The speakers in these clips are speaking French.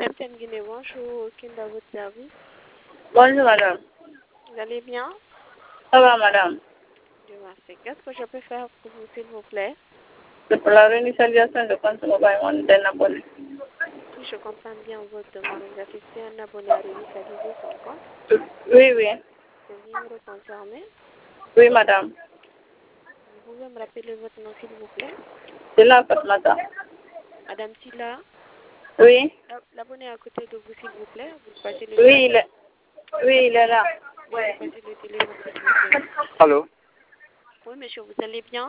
Madame Tenguine, bonjour, aucune dans votre service. Bonjour, madame. Vous allez bien? Ça va, madame? Dieu merci. Qu'est-ce que je peux faire pour vous, s'il vous plaît? C'est pour la réinitialisation de compte mobile d'un abonné. Si je comprends bien votre demande, vous assistez un abonné à réinitialiser son compte. Oui, oui. Le numéro concerné. Oui, madame. Vous pouvez me rappeler votre nom, s'il vous plaît? C'est là, Fatmata. Madame Silla. Oui. L'abonné à côté de vous, s'il vous plaît. Vous passez le Oui, il est là. Vous passez le téléphone, s'il vous plaît. Allô? Oui, monsieur, vous allez bien?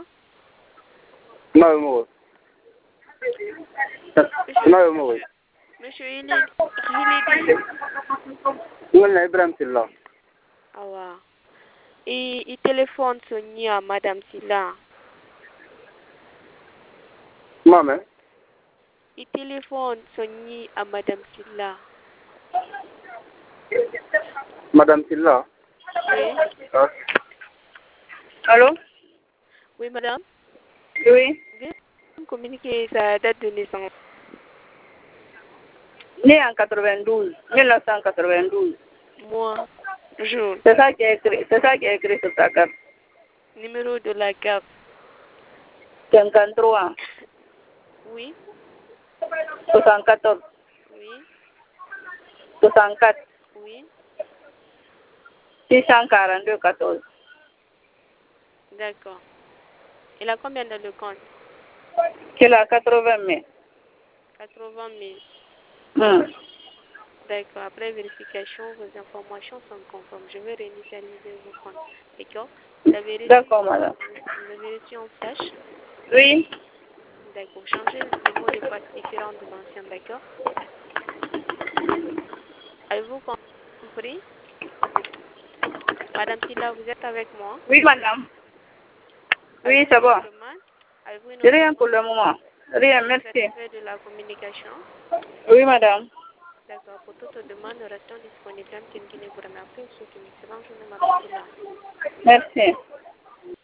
Non, Monsieur, il est dit. Wala Ibrahim Silla. Ah, et il téléphone Sonia à Madame Silla. Maman? Il téléphone Sonia à Madame Silla. Madame Silla? Oui. Allô? Oui, madame. Oui. Veuillez me communiquer sa date de naissance. Né en 92, 1992. Mois, jour, C'est ça qui est écrit sur ta carte. numéro de la carte. 53, Oui, 74, oui, 64, oui. 642, 14. D'accord. Il a combien dans le compte? Qu'il a 80 000. 80 000. D'accord. Après vérification, vos informations sont conformes. Je vais réinitialiser vos comptes. D'accord. D'accord, madame. Vous avez reçu en flash? Oui. D'accord. Changez les mots de passe différents de l'ancien, d'accord? Avez-vous compris? Madame Silla, vous êtes avec moi? Oui, madame. Oui, Avez-vous c'est une bon. autre demande? Avez-vous une autre Rien demande? pour le moment. Rien, Vous êtes merci. satisfait de la communication? Oui, madame. D'accord. Pour toute demande, nous restons disponibles. Madame Tenguine vous remercie. Je vous souhaite une excellente journée, Madame Silla. Merci.